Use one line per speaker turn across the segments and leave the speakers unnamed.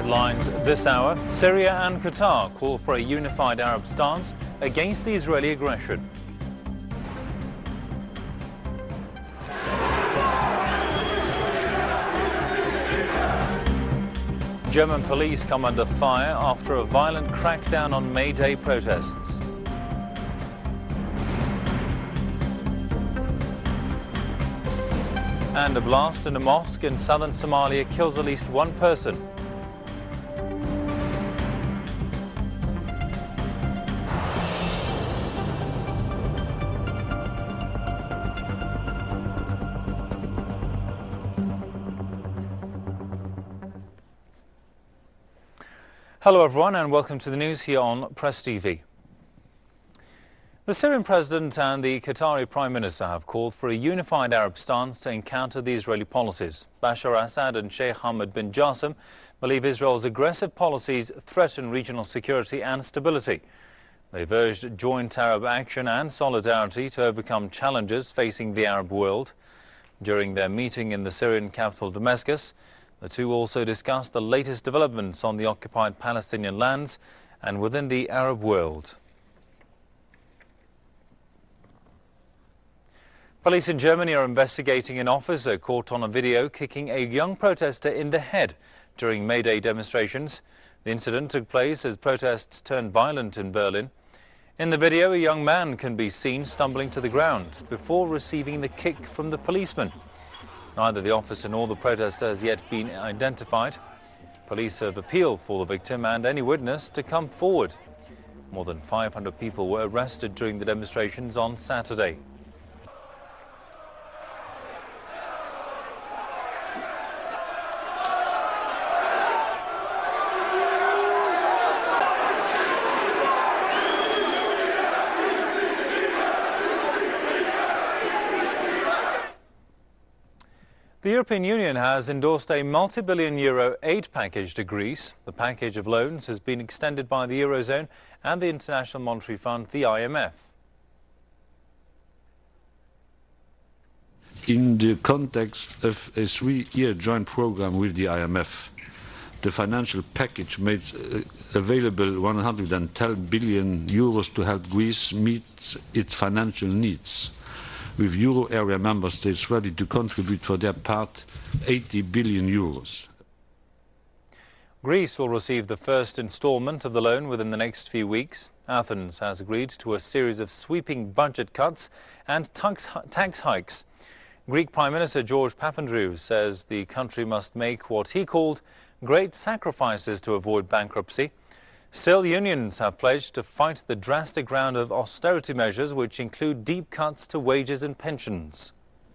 headlines this hour. Syria and Qatar call for a unified Arab stance against the Israeli aggression. German police come under fire after a violent crackdown on May Day protests. And a blast in a mosque in southern Somalia kills at least one person. Hello everyone and welcome to the news here on Press TV. The Syrian President and the Qatari Prime Minister have called for a unified Arab stance to encounter the Israeli policies. Bashar Assad and Sheikh Hamad bin Jassim believe Israel's aggressive policies threaten regional security and stability. They've urged joint Arab action and solidarity to overcome challenges facing the Arab world. During their meeting in the Syrian capital Damascus, the two also discussed the latest developments on the occupied Palestinian lands and within the Arab world. Police in Germany are investigating an officer caught on a video kicking a young protester in the head during May Day demonstrations. The incident took place as protests turned violent in Berlin. In the video, a young man can be seen stumbling to the ground before receiving the kick from the policeman. Neither the officer nor the protester has yet been identified. Police have appealed for the victim and any witness to come forward. More than 500 people were arrested during the demonstrations on Saturday. The European Union has endorsed a multi-billion euro aid package to Greece. The package of loans has been extended by the Eurozone and the International Monetary Fund, the IMF.
In the context of a three-year joint program with the IMF, the financial package made available 110 billion euros to help Greece meet its financial needs, with euro area member states ready to contribute for their part 80 billion euros.
Greece will receive the first instalment of the loan within the next few weeks. Athens has agreed to a series of sweeping budget cuts and tax hikes. Greek Prime Minister George Papandreou says the country must make what he called great sacrifices to avoid bankruptcy. Still, unions have pledged to fight the drastic round of austerity measures, which include deep cuts to wages and pensions.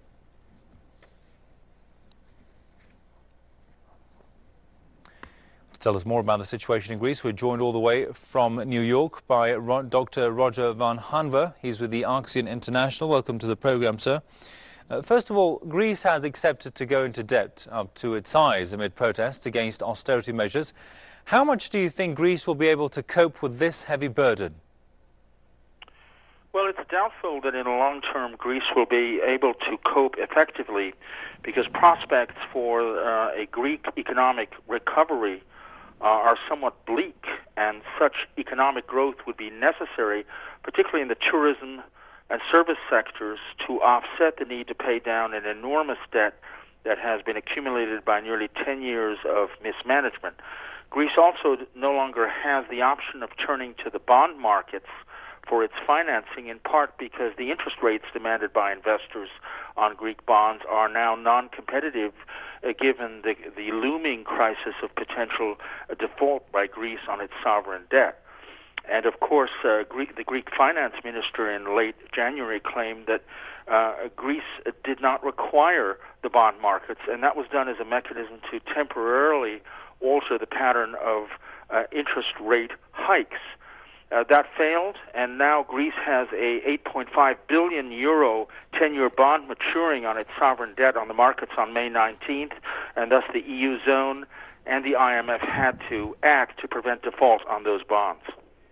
To tell us more about the situation in Greece, we're joined all the way from New York by Dr. Roger van Hanver. He's with the Arxion International. Welcome to the program, sir. First of all, Greece has accepted to go into debt up to its eyes amid protests against austerity measures. How much do you think Greece will be able to cope with this heavy burden?
Well, it's doubtful that in the long term Greece will be able to cope effectively because prospects for a Greek economic recovery are somewhat bleak, and such economic growth would be necessary, particularly in the tourism and service sectors, to offset the need to pay down an enormous debt that has been accumulated by nearly 10 years of mismanagement. Greece also no longer has the option of turning to the bond markets for its financing, in part because the interest rates demanded by investors on Greek bonds are now non-competitive given the looming crisis of potential default by Greece on its sovereign debt. And of course, the Greek finance minister in late January claimed that Greece did not require the bond markets, and that was done as a mechanism to temporarily alter the pattern of interest rate hikes. That failed, and now Greece has a 8.5 billion euro 10-year bond maturing on its sovereign debt on the markets on May 19th, and thus the EU zone and the IMF had to act to prevent default on those bonds.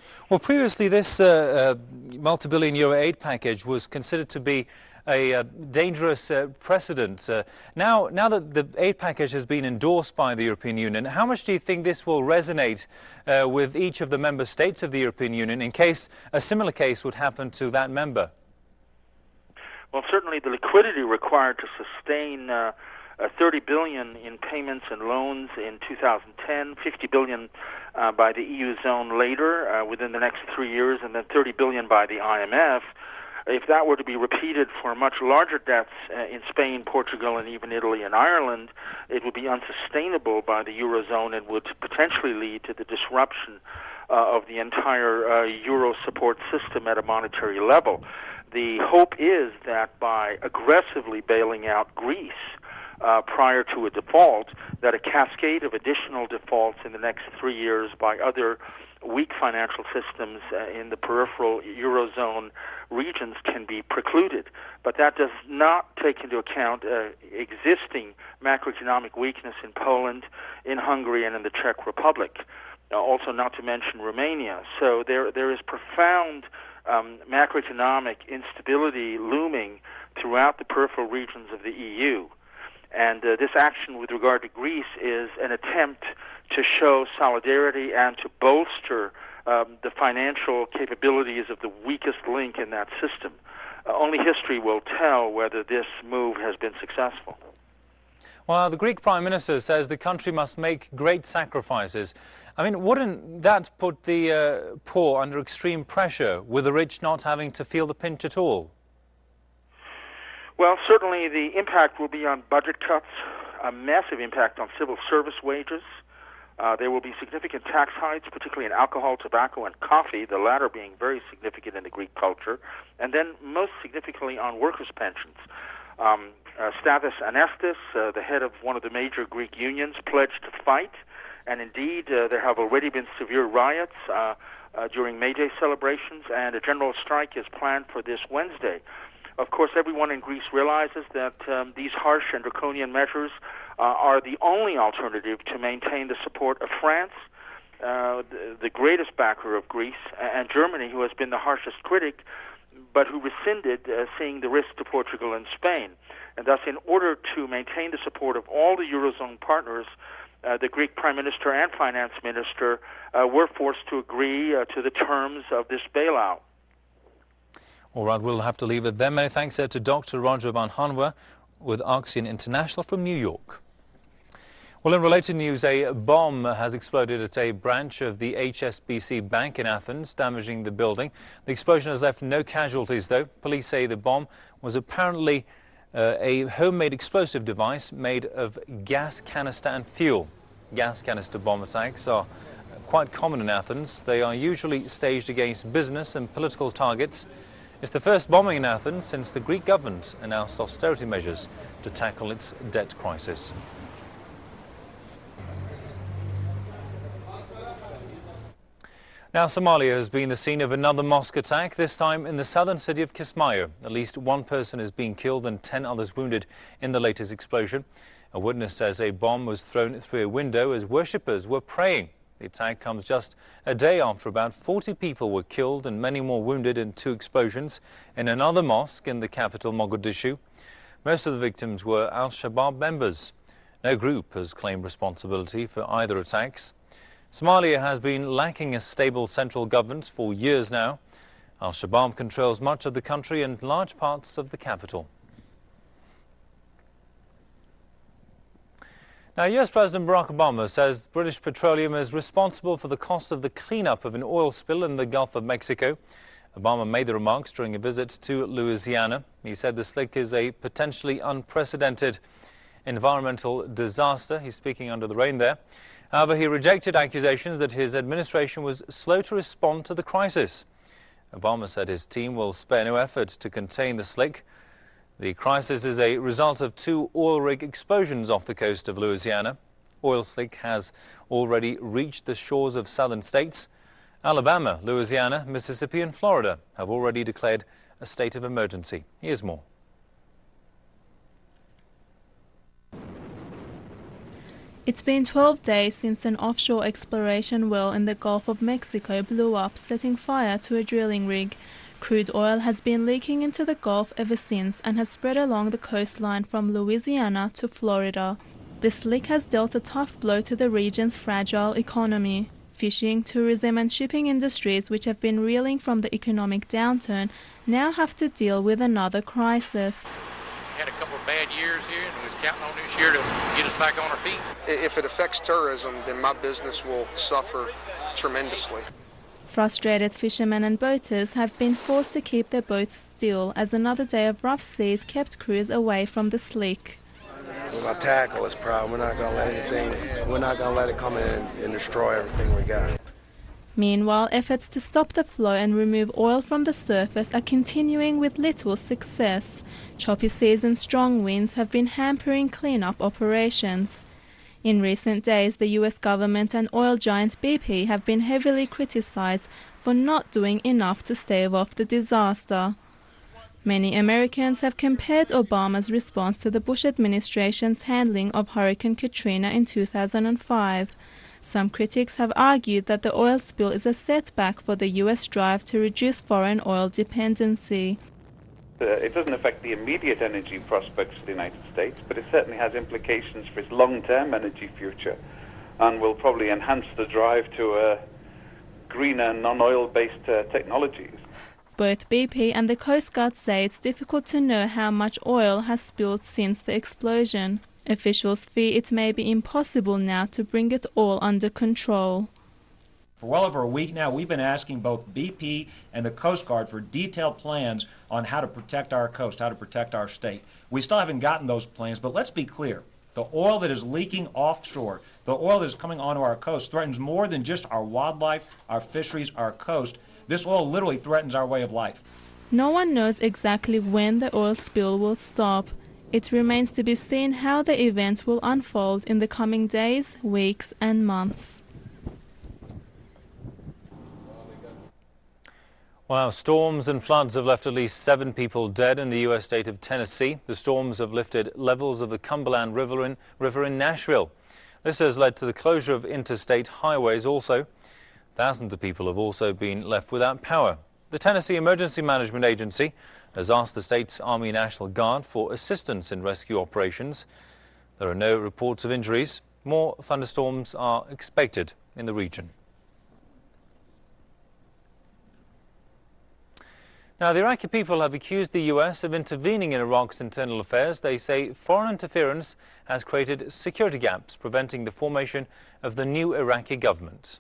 Well, previously this multi-billion euro aid package was considered to be a dangerous precedent. Now that the aid package has been endorsed by the European Union, how much do you think this will resonate with each of the member states of the European Union in case a similar case would happen to that member?
Well, certainly the liquidity required to sustain 30 billion in payments and loans in 2010, 50 billion by the EU zone later within the next 3 years, and then 30 billion by the IMF. If that were to be repeated for much larger debts in Spain, Portugal, and even Italy and Ireland, it would be unsustainable by the Eurozone and would potentially lead to the disruption of the entire Euro support system at a monetary level. The hope is that by aggressively bailing out Greece prior to a default, that a cascade of additional defaults in the next 3 years by other weak financial systems in the peripheral Eurozone regions can be precluded. But that does not take into account existing macroeconomic weakness in Poland, in Hungary, and in the Czech Republic, also not to mention Romania. So there is profound macroeconomic instability looming throughout the peripheral regions of the EU. And this action with regard to Greece is an attempt to show solidarity and to bolster the financial capabilities of the weakest link in that system. Only history will tell whether this move has been successful.
Well, the Greek Prime Minister says the country must make great sacrifices. I mean, wouldn't that put the poor under extreme pressure, with the rich not having to feel the pinch at all?
Well, certainly the impact will be on budget cuts, a massive impact on civil service wages. There will be significant tax hikes, particularly in alcohol, tobacco, and coffee, the latter being very significant in the Greek culture, and then most significantly on workers' pensions. Stavros Anastas, the head of one of the major Greek unions, pledged to fight, and indeed there have already been severe riots during May Day celebrations, and a general strike is planned for this Wednesday. Of course, everyone in Greece realizes that these harsh and draconian measures are the only alternative to maintain the support of France, the greatest backer of Greece, and Germany, who has been the harshest critic, but who rescinded seeing the risk to Portugal and Spain. And thus, in order to maintain the support of all the Eurozone partners, the Greek Prime Minister and Finance Minister were forced to agree to the terms of this bailout.
All right, we'll have to leave it there. Many thanks to Dr. Roger van Hanwe with Axion International from New York. Well, in related news, a bomb has exploded at a branch of the HSBC Bank in Athens, damaging the building. The explosion has left no casualties, though. Police say the bomb was apparently a homemade explosive device made of gas canister and fuel. Gas canister bomb attacks are quite common in Athens. They are usually staged against business and political targets. It's the first bombing in Athens since the Greek government announced austerity measures to tackle its debt crisis. Now, Somalia has been the scene of another mosque attack, this time in the southern city of Kismayo. At least one person has been killed and 10 others wounded in the latest explosion. A witness says a bomb was thrown through a window as worshippers were praying. The attack comes just a day after about 40 people were killed and many more wounded in 2 explosions in another mosque in the capital, Mogadishu. Most of the victims were Al-Shabaab members. No group has claimed responsibility for either attacks. Somalia has been lacking a stable central government for years now. Al-Shabaab controls much of the country and large parts of the capital. Now, US President Barack Obama says British Petroleum is responsible for the cost of the cleanup of an oil spill in the Gulf of Mexico. Obama made the remarks during a visit to Louisiana. He said the slick is a potentially unprecedented environmental disaster. He's speaking under the rain there. However, he rejected accusations that his administration was slow to respond to the crisis. Obama said his team will spare no effort to contain the slick. The crisis is a result of 2 oil rig explosions off the coast of Louisiana. Oil slick has already reached the shores of southern states. Alabama, Louisiana, Mississippi and Florida have already declared a state of emergency. Here's more.
It's been 12 days since an offshore exploration well in the Gulf of Mexico blew up, setting fire to a drilling rig. Crude oil has been leaking into the Gulf ever since and has spread along the coastline from Louisiana to Florida. This leak has dealt a tough blow to the region's fragile economy. Fishing, tourism and shipping industries, which have been reeling from the economic downturn, now have to deal with another crisis.
We had a couple of bad years here, and we was counting on this year to get us back on our feet.
If it affects tourism, then my business will suffer tremendously.
Frustrated fishermen and boaters have been forced to keep their boats still as another day of rough seas kept crews away from the sleek.
We're going to tackle this problem. We're not going to let it come in and destroy everything we got.
Meanwhile, efforts to stop the flow and remove oil from the surface are continuing with little success. Choppy seas and strong winds have been hampering cleanup operations. In recent days, the US government and oil giant BP have been heavily criticized for not doing enough to stave off the disaster. Many Americans have compared Obama's response to the Bush administration's handling of Hurricane Katrina in 2005. Some critics have argued that the oil spill is a setback for the US drive to reduce foreign oil dependency.
It doesn't affect the immediate energy prospects of the United States, but it certainly has implications for its long-term energy future and will probably enhance the drive to greener, non-oil-based technologies.
Both BP and the Coast Guard say it's difficult to know how much oil has spilled since the explosion. Officials fear it may be impossible now to bring it all under control.
For well over a week now, we've been asking both BP and the Coast Guard for detailed plans on how to protect our coast, how to protect our state. We still haven't gotten those plans, but let's be clear. The oil that is leaking offshore, the oil that is coming onto our coast threatens more than just our wildlife, our fisheries, our coast. This oil literally threatens our way of life.
No one knows exactly when the oil spill will stop. It remains to be seen how the event will unfold in the coming days, weeks and months.
Wow, storms and floods have left at least 7 people dead in the U.S. state of Tennessee. The storms have lifted levels of the Cumberland River in Nashville. This has led to the closure of interstate highways also. Thousands of people have also been left without power. The Tennessee Emergency Management Agency has asked the state's Army National Guard for assistance in rescue operations. There are no reports of injuries. More thunderstorms are expected in the region. Now, the Iraqi people have accused the U.S. of intervening in Iraq's internal affairs. They say foreign interference has created security gaps, preventing the formation of the new Iraqi government.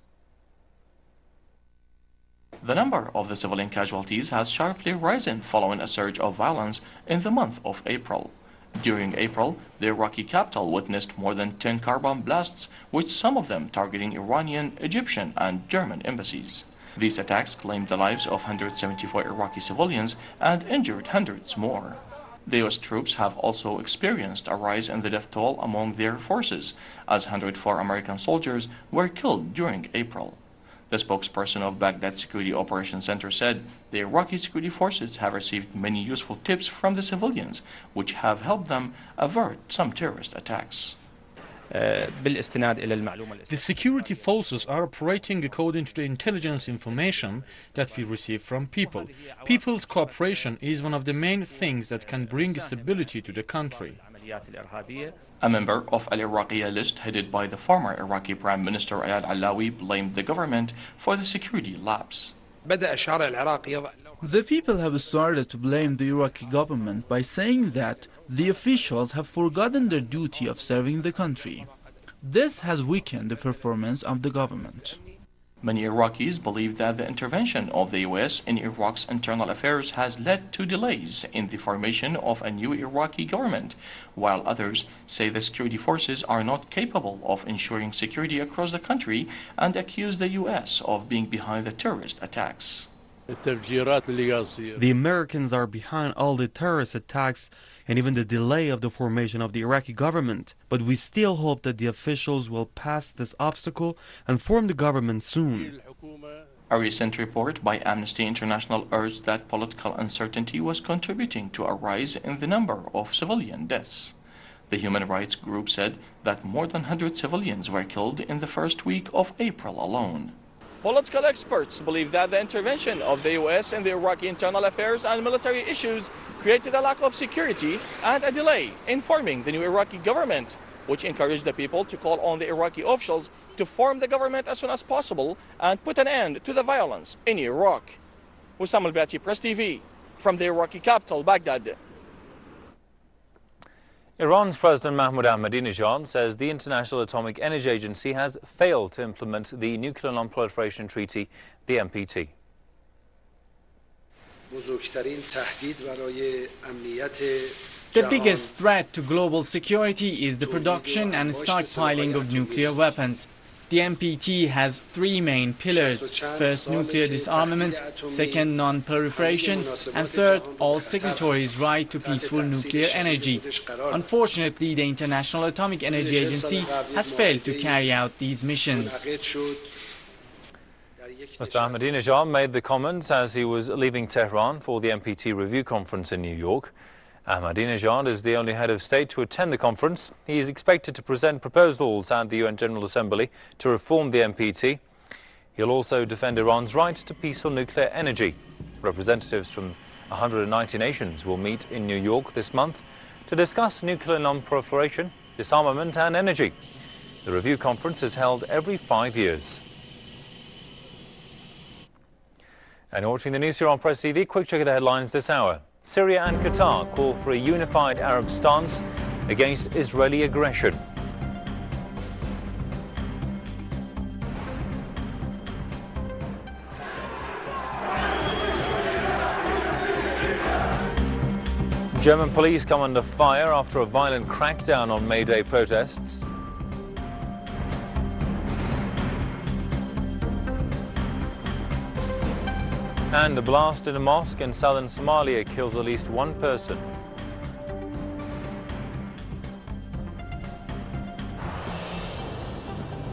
The number of the civilian casualties has sharply risen following a surge of violence in the month of April. During April, the Iraqi capital witnessed more than 10 car bomb blasts, with some of them targeting Iranian, Egyptian and German embassies. These attacks claimed the lives of 174 Iraqi civilians and injured hundreds more. The U.S. troops have also experienced a rise in the death toll among their forces, as 104 American soldiers were killed during April. The spokesperson of Baghdad Security Operations Center said the Iraqi security forces have received many useful tips from the civilians, which have helped them avert some terrorist attacks.
The security forces are operating according to the intelligence information that we receive from people. People's cooperation is one of the main things that can bring stability to the country.
A member of Al-Iraqiyya list headed by the former Iraqi Prime Minister Ayad Allawi blamed the government for the security lapse.
The people have started to blame the Iraqi government by saying that the officials have forgotten their duty of serving the country. This has weakened the performance of the government.
Many Iraqis believe that the intervention of the U.S. in Iraq's internal affairs has led to delays in the formation of a new Iraqi government, while others say the security forces are not capable of ensuring security across the country and accuse the U.S. of being behind the terrorist attacks.
The Americans are behind all the terrorist attacks and even the delay of the formation of the Iraqi government, but we still hope that the officials will pass this obstacle and form the government soon.
A recent report by Amnesty International urged that political uncertainty was contributing to a rise in the number of civilian deaths. The human rights group said that more than 100 civilians were killed in the first week of April alone.
Political experts believe that the intervention of the U.S. in the Iraqi internal affairs and military issues created a lack of security and a delay in forming the new Iraqi government, which encouraged the people to call on the Iraqi officials to form the government as soon as possible and put an end to the violence in Iraq. Wissam Al-Bati, Press TV, from the Iraqi capital, Baghdad.
Iran's President Mahmoud Ahmadinejad says the International Atomic Energy Agency has failed to implement the Nuclear Non-Proliferation Treaty, the NPT.
The biggest threat to global security is the production and stockpiling of nuclear weapons. The NPT has three main pillars. First, nuclear disarmament. Second, non-proliferation. And third, all signatories' right to peaceful nuclear energy. Unfortunately, the International Atomic Energy Agency has failed to carry out these missions.
Mr. Ahmadinejad made the comments as he was leaving Tehran for the NPT review conference in New York. Ahmadinejad is the only head of state to attend the conference. He is expected to present proposals at the UN General Assembly to reform the NPT. He'll also defend Iran's right to peaceful nuclear energy. Representatives from 190 nations will meet in New York this month to discuss nuclear non-proliferation, disarmament and energy. The review conference is held every 5 years. And watching the news here on Press TV, quick check of the headlines this hour. Syria and Qatar call for a unified Arab stance against Israeli aggression. German police come under fire after a violent crackdown on May Day protests. And a blast in a mosque in southern Somalia kills at least one person.